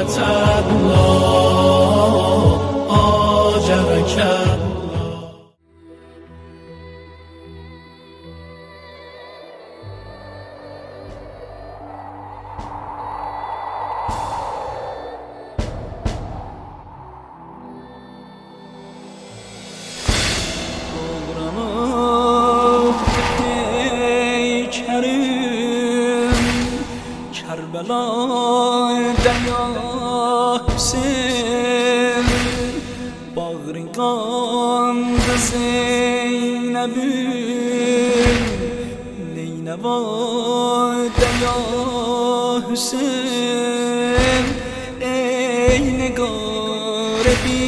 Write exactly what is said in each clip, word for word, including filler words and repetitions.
الله آجرك کربلای دیا حسین باغرگان زینبی نینوای دیا حسین ای نگار بی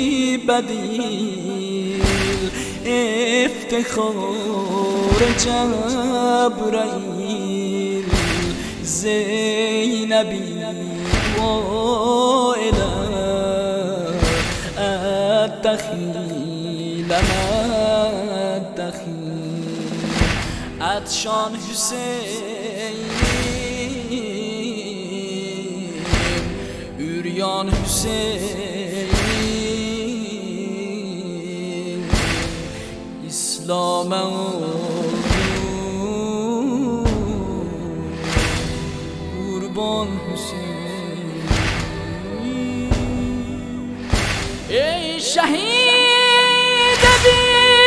بدیل افتخار جبرائیل زینبی وائلا الدخیل الدخیل عطشان حسینی عریان حسین اسلام قربان حسین ای شهید بی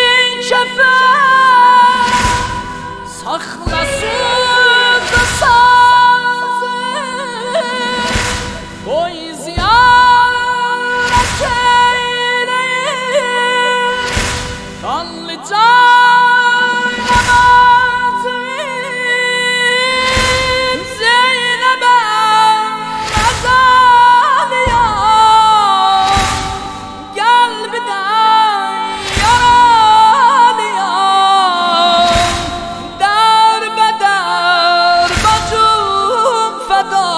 شفاعت ساخت سوز سازه کوی زیارت ایلیم کل جای نمازیم زینبم غزالیا گل بدای یارالیا در بدر بجوم فدا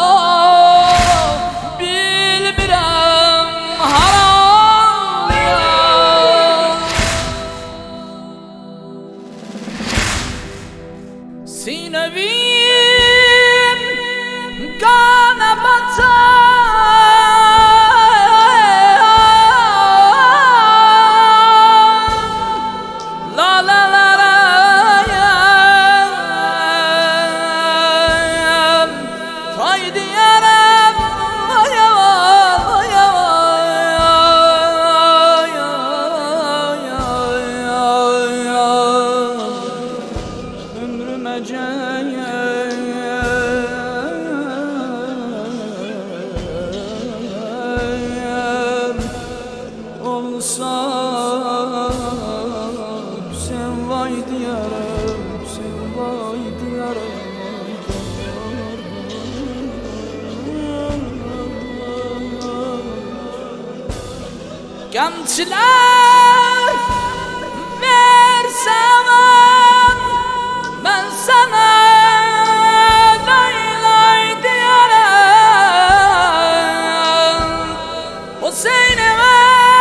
بیل برم حرالیا سینویم گانه بطا لا لا لا لا فایدی یارم ömrüm acayip olsa sen vay diyarım, sen vay diyarım. Gamçılar versem ben sana lay lay diyarım Hüseyin'ime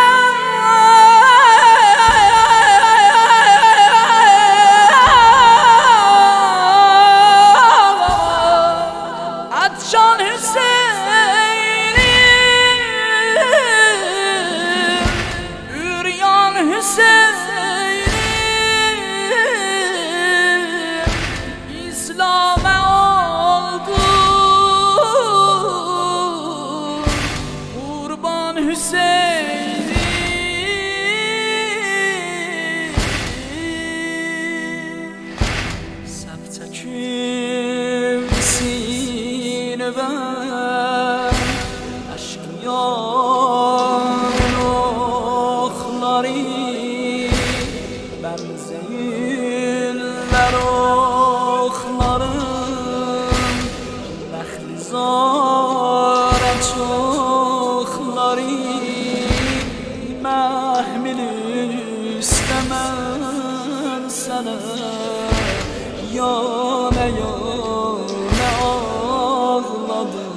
atşan Hüseyin'i üryan Hüseyin'i İslam'a oldu kurban Hüseyin'i safta kimsin ben aşkın yan okları benzeyirler oklarım Məxlizara çoxları məhmil istəmən sənə yana yana ağladım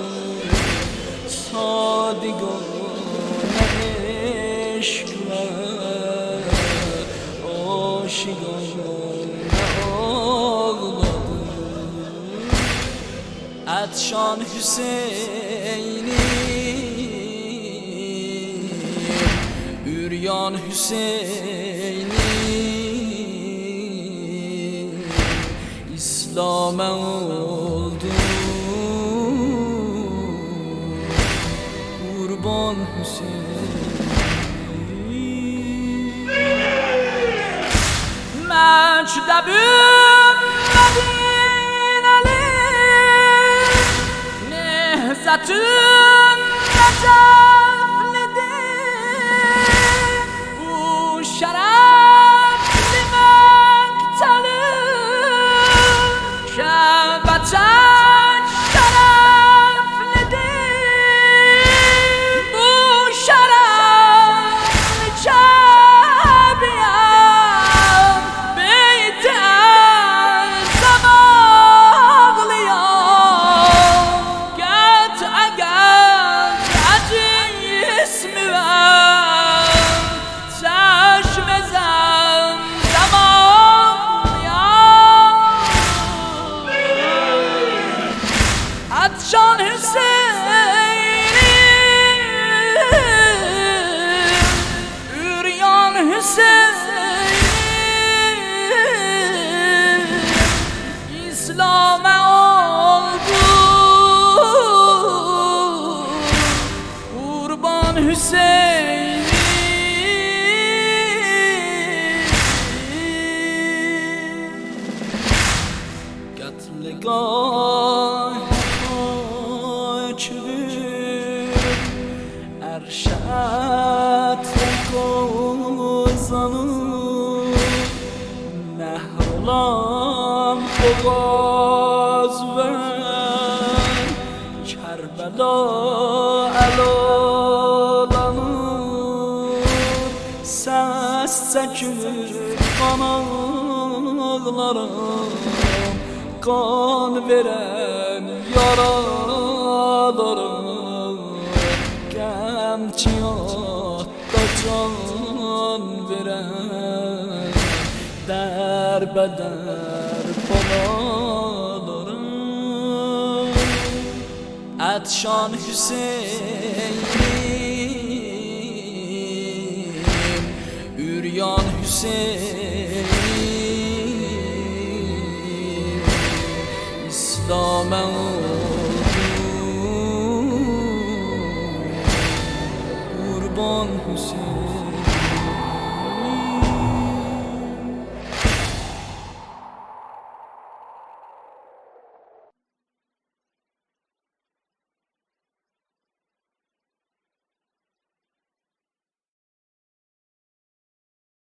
sadigana eşqlə aşıqana ağladım Atşan Hüseyin'i, Üryan Hüseyin'i, İslam'a oldu kurban Hüseyin. Mecdebüm Medineli, Nehzetün Neceflidir. Bu şerefli mekteli Şebeçek şereflidir. Bu şerefli Kabe'yem Beyt-i Ezzem ağlayan. Get eğer acı ismi ver, çeşme Zemzem ağlayan. Atşan Hüseyin'i, Üryan Hüseyin'i, İslam'a oldu kurban Hüseyin. Qatligah Erşad qozanır, Mehrolam boğaz ver, Kerbela əlalanır. Səs çəkilir qan ağlarım, kan veren yaralarım. Qəmçiyatta can veren derbeder balalarım. Atşan Hüseyin, Üryan Hüseyin, İslam'a oldu kurban Hüseyin.